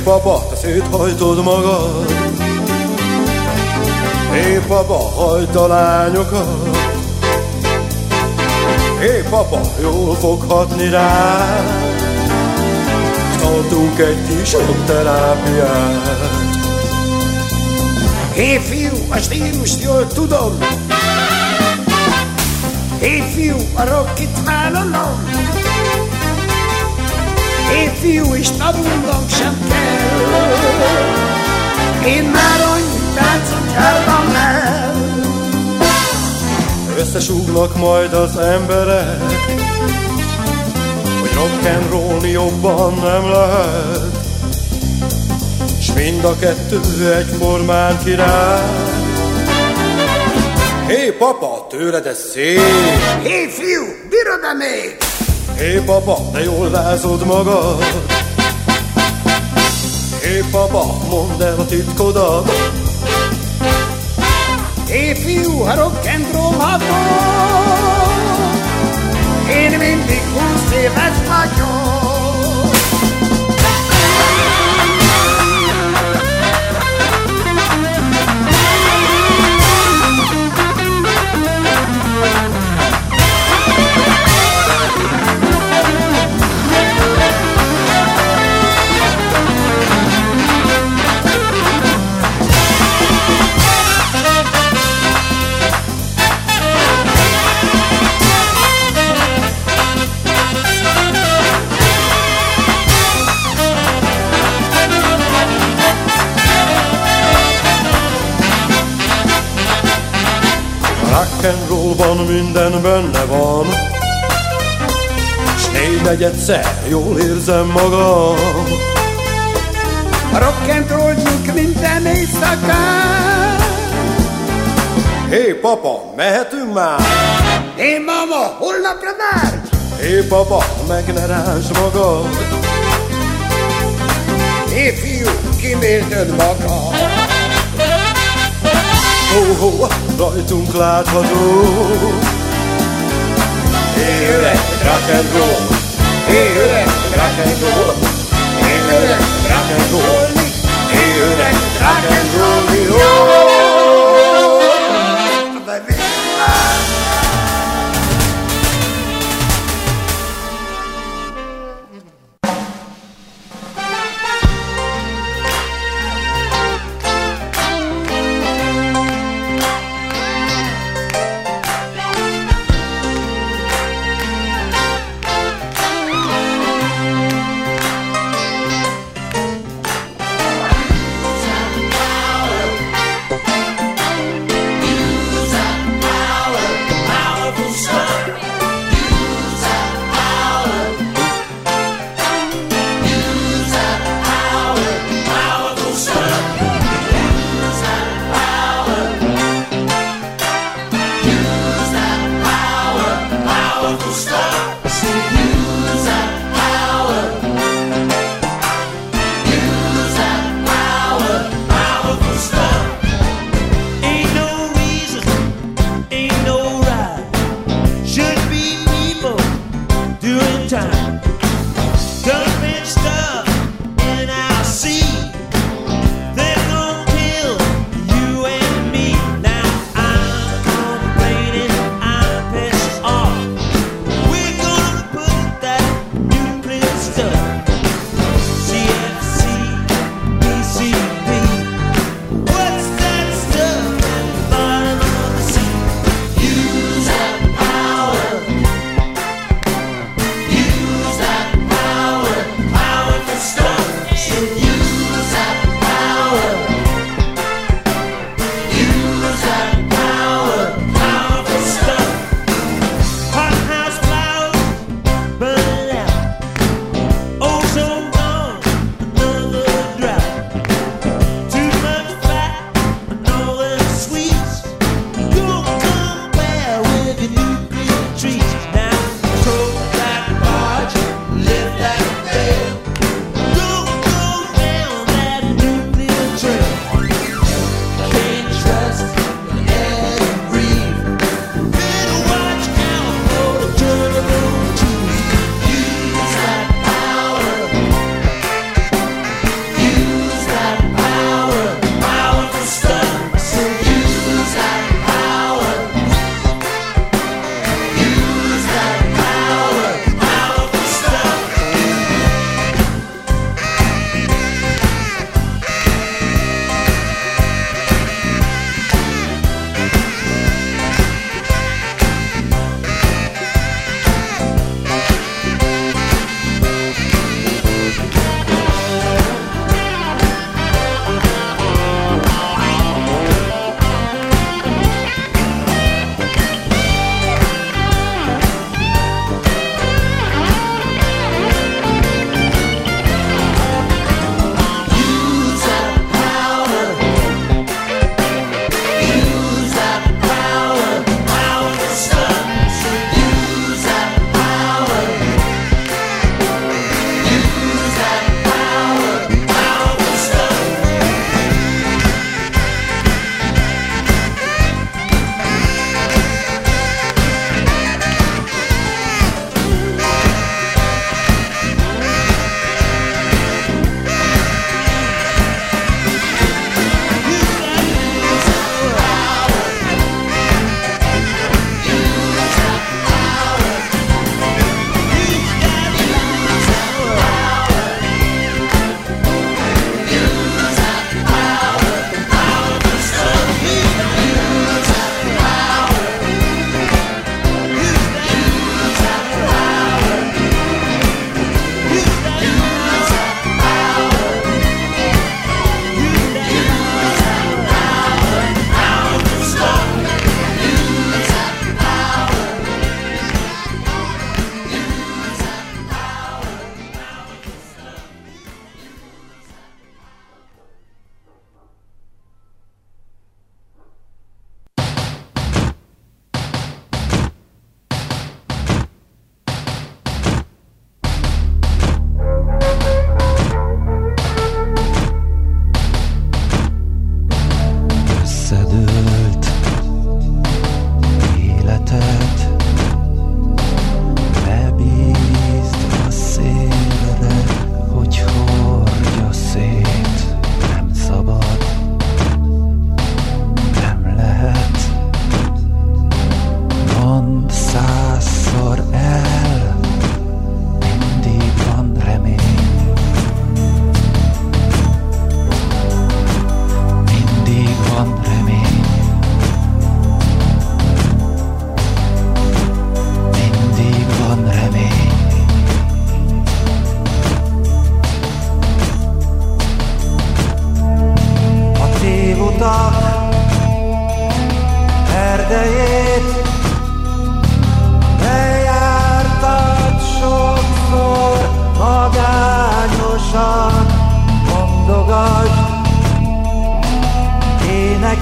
papa, te széthajtod magad. Hé papa, hagyd a lányokat. Hé papa, jól fog hatni rád. Tartunk egy kis terápiát. Hé fiú, a stílust jól tudom. Hé fiú, a rockit vállalom. Hé fiú, és tanulnom sem kell. Én már annyi táncot jártam el. Összesúgnak majd az emberek, hogy rock'n'rollni jobban nem lehet. S mind a kettő egyformán király. Hé papa, tőled ez szép. Hé fiú, bírod-e még? Hé papa, de jól rázod magad. Hé papa, mondd el a titkodat. Hé fiú, ha rock'n'roll hatom, én mindig 20 éves vagyok. Rock'n'rollban minden benne van, s négynegyedszer jól érzem magam. A rock'n'rolljuk minden éjszakán. Hé papa, mehetünk már? Hé mama, holnapra már? Hé papa, meg ne rázd magad. Hé fiú, kimélted magad. Ho-ho, rajtunk látható. Hé öreg, rock'n'roll. Hé öreg, rock'n'roll. Hé öreg, rock'n'roll. Hé öreg, rock'n'roll.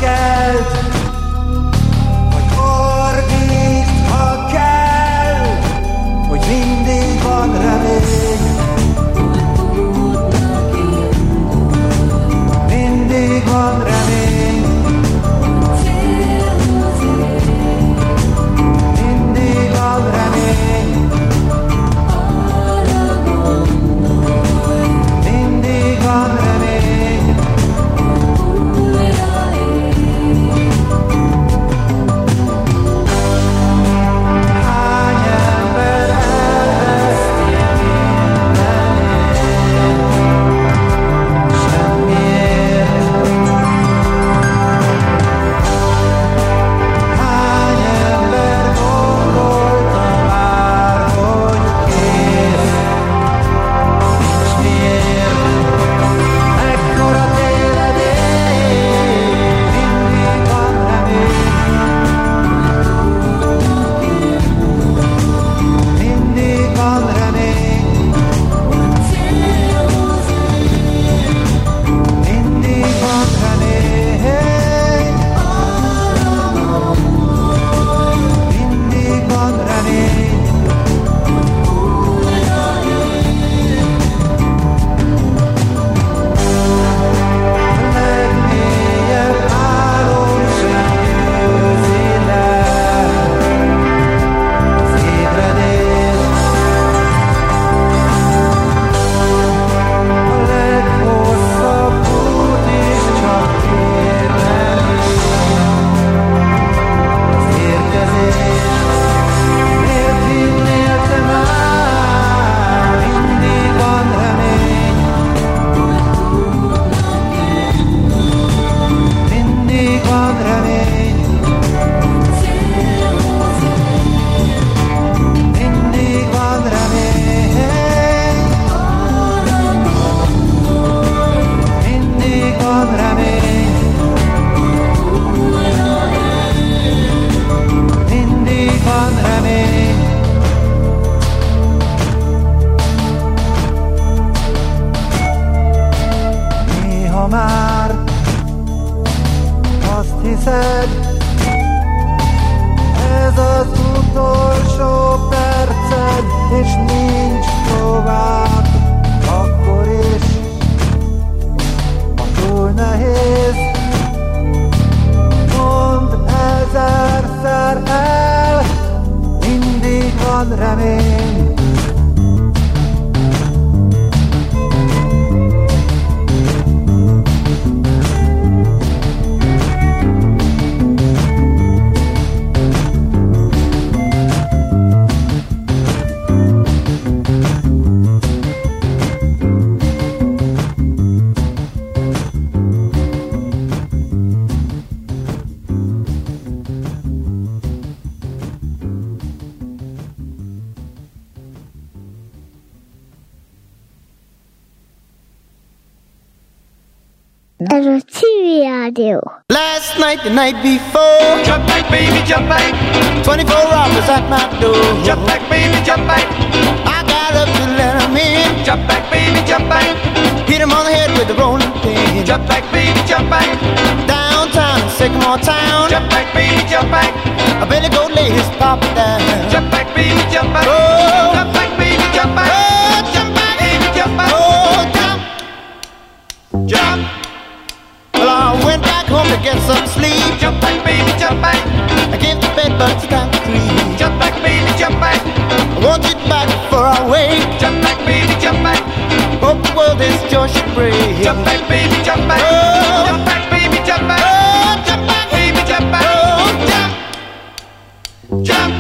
kelt, hogy ordítsd, ha kell, hogy mindig van remény. Mindig van remény. Mindig van remény. Mindig van remény. Hány ember elveszti mindenét, semmiért. Hány ember gondolta már, hogy kész, és miért? Ekkora tévedély, mindig van remény. Mindig van remény. Mindig van remény. Mindig van remény. Legmélyebb álom sem győzi le az ébredést. A leghosszabb út is csak kérlelés, az érkezés. Miért hinnél te már? Mindig van remény. Mindig van remény. Mindig van remény. Mindig van remény. Mindig van remény. Néha már azt hiszed, ez az utolsó perced, és nincs tovább, akkor is, ha túl nehéz. Mondd ezerszer el, mindig van remény. Ez a Civil Rádió. Last night, the night before, Jump back, baby, jump back. 24 hours at my door. Jump back, baby, jump back. I got up to let him in. Jump back, baby, jump back. Hit him on the head with a rolling pin. Jump back, baby, jump back. Downtown in Sycamore Town, Jump back, baby, jump back. a Billy Goat laid his papa down. Jump back, baby, jump back. Oh. Jump back, baby, jump back. Oh, jump back, Baby, jump back. oh, jump. Jump. Well, I went back home to get some sleep. Jump back, baby, jump back. I gave the bed bugs time to creep. Jump back, baby, jump back. I want it back before I wake. Jump back, baby, jump back. Hope the world is just should break. Jump back, baby, jump back. Oh. Jump back, baby, jump back. Oh, jump back, Baby, jump back. oh, jump. Jump.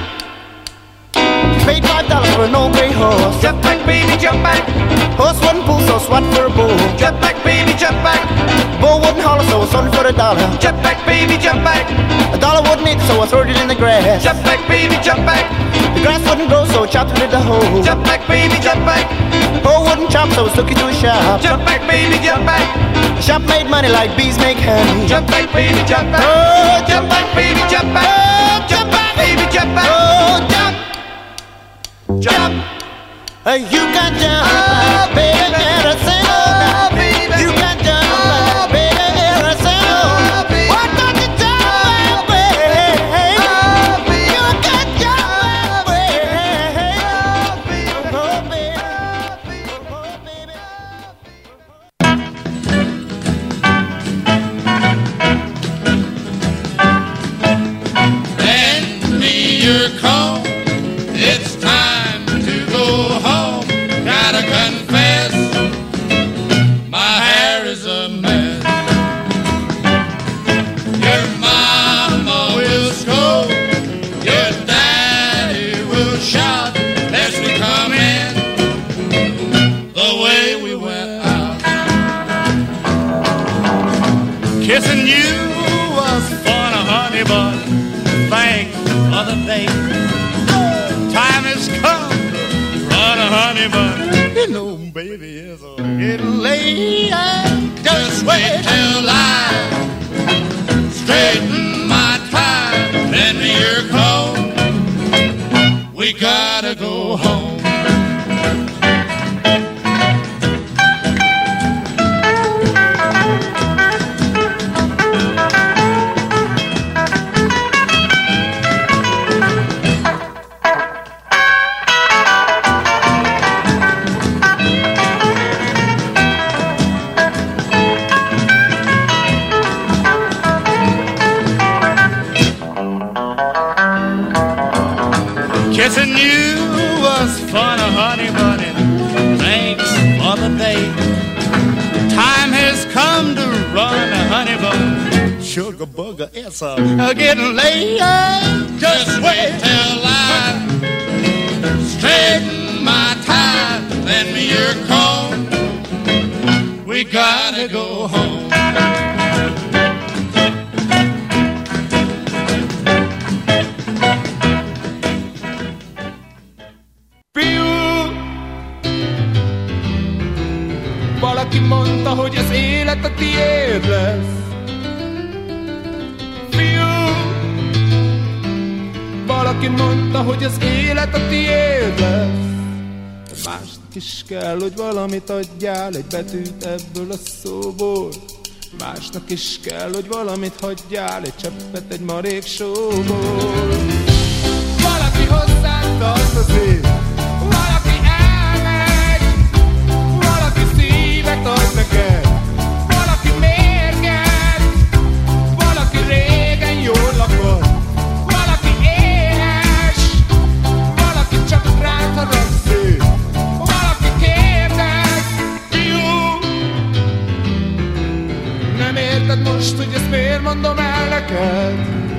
Paid $5 for an old gray horse. Jump back, baby, jump back. Horse wouldn't pull, so swat for a bull. Jump back, baby, jump back. Bull wouldn't holler, so I sold it for $1. Jump back, baby, jump back. $1 wouldn't eat, so I threw it in the grass. Jump back, baby, jump back. The grass wouldn't grow, so I chopped it in the hole. Jump back, baby, jump back. Hoe wouldn't chop, so I took it to a shop. Jump back, baby, jump back. The shop made money like bees make honey. Jump back, baby, jump back. Oh, Jump back, baby, jump back. oh, jump back, Baby, jump back. oh, jump. Jump. You can jump, baby, and I say, Oh, baby. you can jump, baby, and I say, Oh, baby. what don't your comb. It's time to go home. Gotta confess, my hair is a mess. Your mama will scold, your daddy will shout, lest we come in the way we went out. Kissing you was fun, honey, but thanks for the day. Time has come to run, honey, but you know, baby, it's getting late. Just wait till I straighten my tie, lend me your comb. We gotta go home. Kissing you was fun, honey, bunny. Thanks for the day. Time has come to run, honey, bun. Sugar bugger, it's getting late. Just wait till I straighten my tie. Lend me your comb. We gotta go home. Valaki mondta, hogy az élet a tiéd lesz. Fiú, valaki mondta, hogy az élet a tiéd lesz. Másnak is kell, hogy valamit adjál, egy betűt ebből a szóból. Másnak is kell, hogy valamit hagyjál, egy cseppet egy marék sóból. Valaki hozzánk tartozik, valaki elmegy, valaki szívet ad neked, valaki mérget, valaki régen jól lakott, valaki éhes, valaki csak rád haragszik, valaki kérdez. Fiú, nem érted most, hogy ezt miért mondom el neked?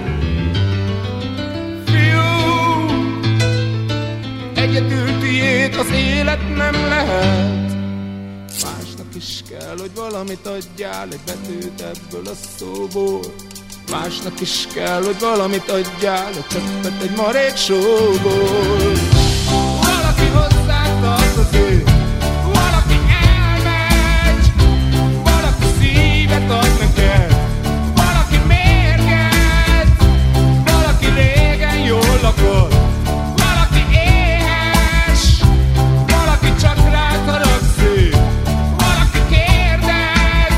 Fiú, egyedül tiéd az élet nem lehet. Másnak is kell, hogy valamit adjál, egy betűt ebből a szóból. Másnak is kell, hogy valamit adjál, egy cseppet egy marék sóból. Valaki hozzánk tartozik, valaki elmegy, valaki szívet ad neked, valaki mérget, valaki régen jól lakott, valaki éhes, valaki csak rád haragszik, valaki kérdez.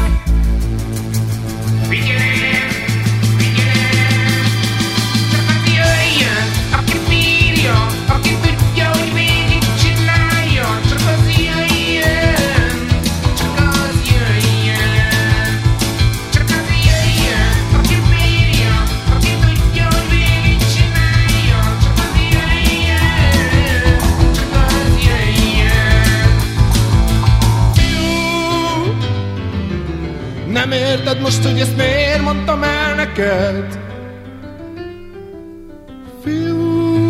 Figyelj, csak az jöjjön, aki bírja, aki tudja, hogy végigcsinálja. Csak az jöjjön, csak az jöjjön, csak az jöjjön, aki bírja, aki tudja, hogy végigcsinálja. Csak az jöjjön, csak az jöjjön. Fiú, nem érted most, hogy ezt miért mondtam el neked? Fiú,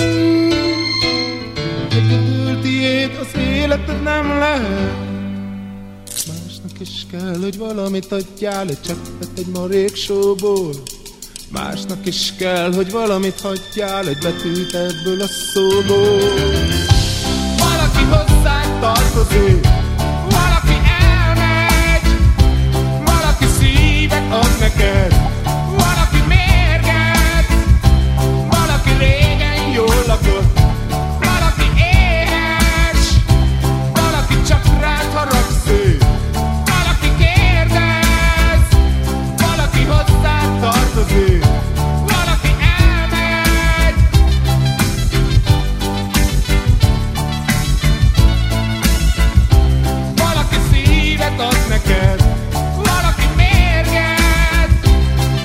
egyedül tiéd az életed nem lehet. Másnak is kell, hogy valamit adjál, egy cseppet egy marék sóból. Másnak is kell, hogy valamit hagyjál, egy betűt ebből a szóból. Valaki hozzánk tartozik, valaki elmegy, valaki szívet ad neked, valaki mérget, valaki régen jól lakott, valaki éhes, valaki csak rád haragszik, valaki kérdez, valaki hozzánk tartozik, valaki elmegy. Valaki szívet ad neked, valaki mérget,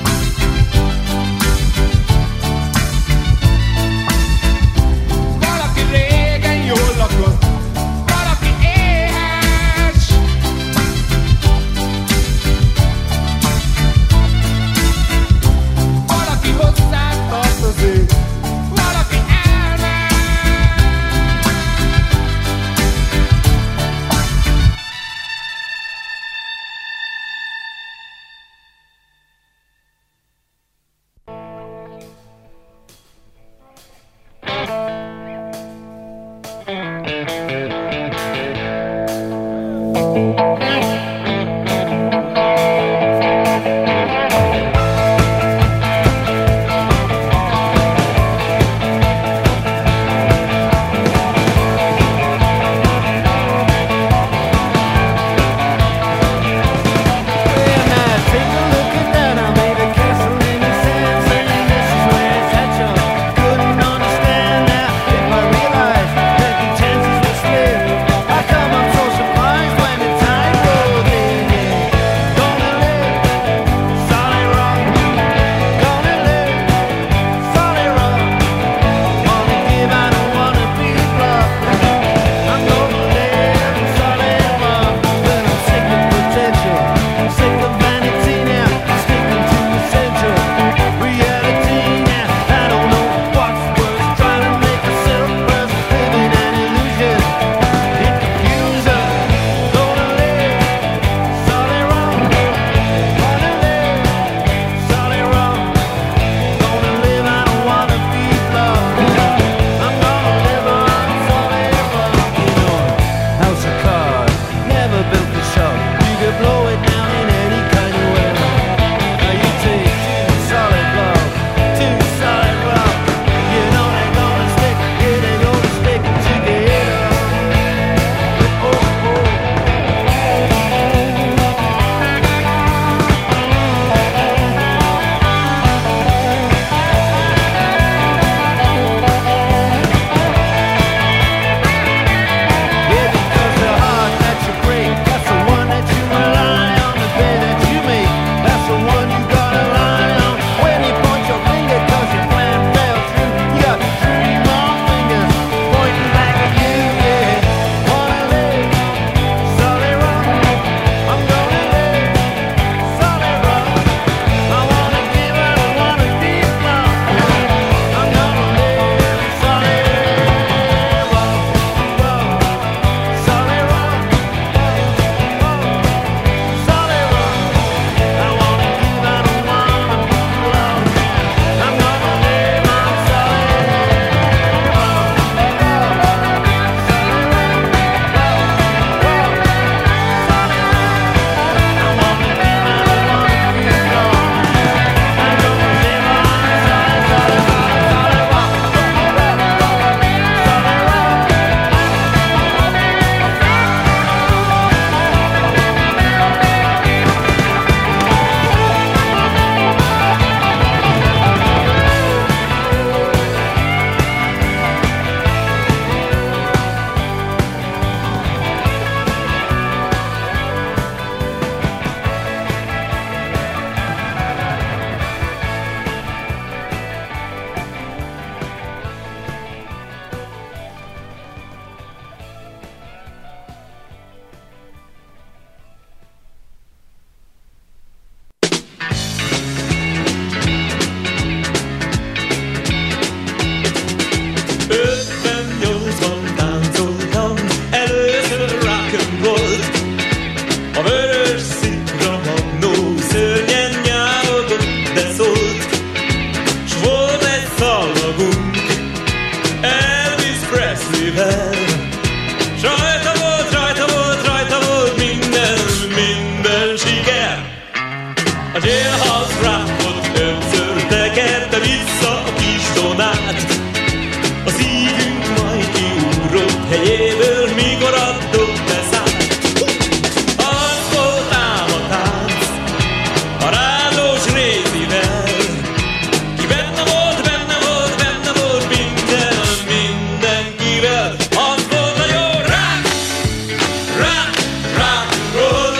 A szívünk majd kiugrott helyéből, mikor adott beszállt. Az volt ám a tánc, a rádós rézivel. Ki benne volt, benne volt, benne volt mindenkivel. Az volt a jó rock, rock, rock, roll.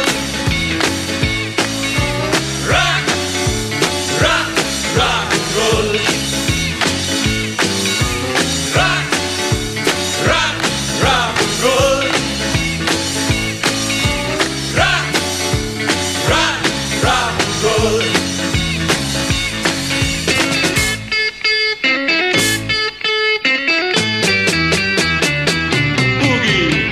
Rock, rock, rock, roll. Rock, rock, rock, roll. Rock, rock, rock, roll. Boogie.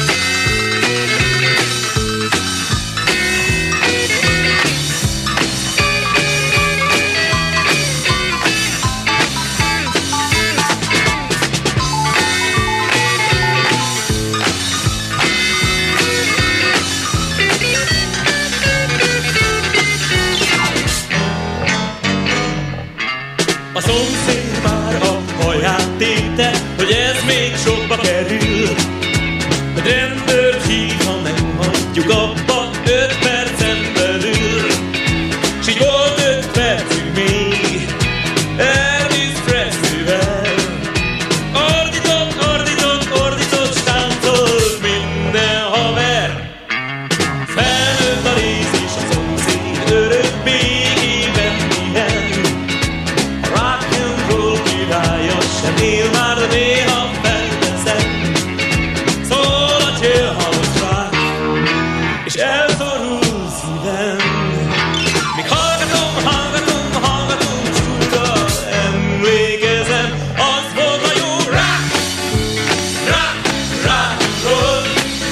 A szomszéd már a haját tépte, hogy ez még sokba kerül. A rendőrt hív, ha nem hagyjuk abba 5 percen belül. S így volt 5 percig még Elvis Presleyvel. Ordított, ordított, ordított, s táncolt minden haver. Felnőtt a rész és a szomszéd örök békében pihen. A rock and roll királya sem él már, de néha felveszem. Szól a jailhouse rock, és elszorul szívem. Míg hallgatom, hallgatom, hallgatom, csúra emlékezem. Az volt a jó rock, rock, rock, roll.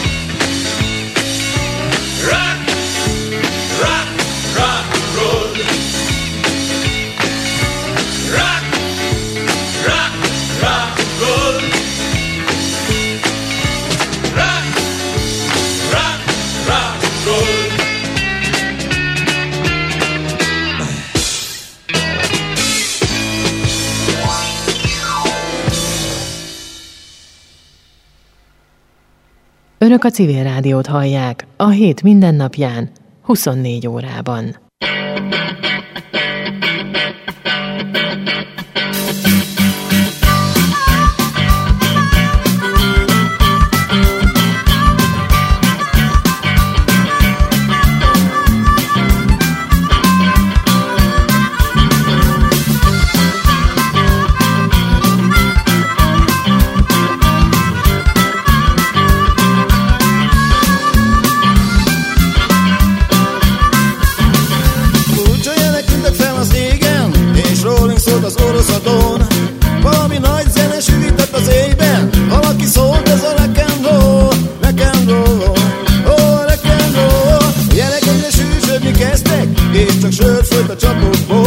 Rock, rock, rock, roll. Rock, rock, rock, roll. Rock, rock, rock, roll. Önök a Civil Rádiót hallják a hét mindennapján, 24 órában. Az oroszadon valami nagy zene süvített az éjben. Valaki szólt, ez a rock and roll, rock and roll, oh, rock and roll. Jelek egyre sűrűsödni kezdtek, és csak sört folyt a csapokból.